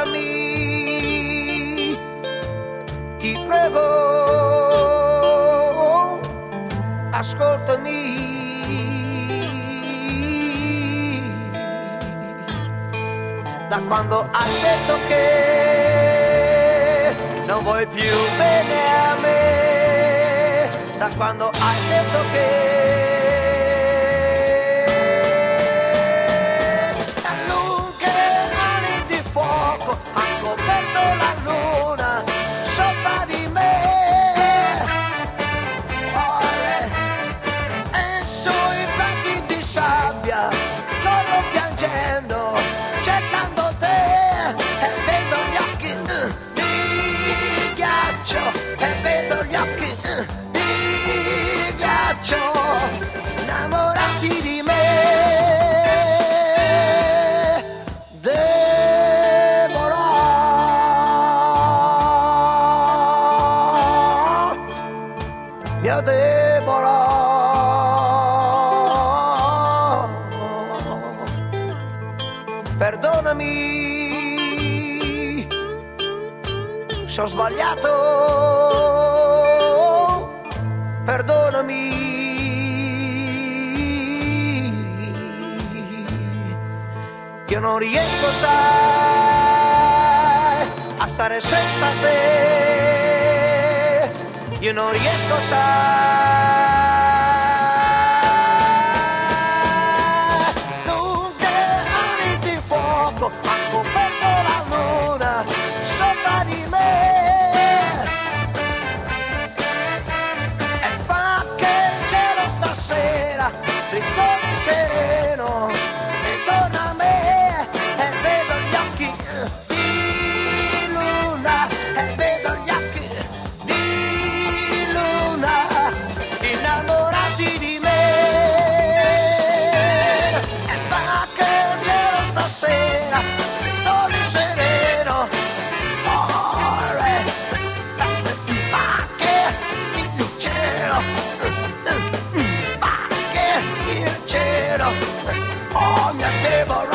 ascoltami, ti prego, ascoltami. Da quando hai detto che non vuoi più bene a me, da quando hai detto che ha coperto la luna sopra di me, e sui banchi di sabbia corro piangendo cercando te, e vedo gli occhi di ghiaccio, e vedo gli occhi di ghiaccio innamorati di me. Mia Deborah, perdonami, se ho sbagliato, perdonami, io non riesco, sai, a stare senza te. Io non riesco, sai, lunghe mani di fuoco ha coperto la luna sopra di me, e fa che il cielo stasera ritorni sereno, ritorna a me, e vedo gli occhi di luna, e vedo gli occhi innamorati di me, e fa che il cielo stasera ritorni sereno, fa che il cielo, fa che il cielo, oh mia Deborah.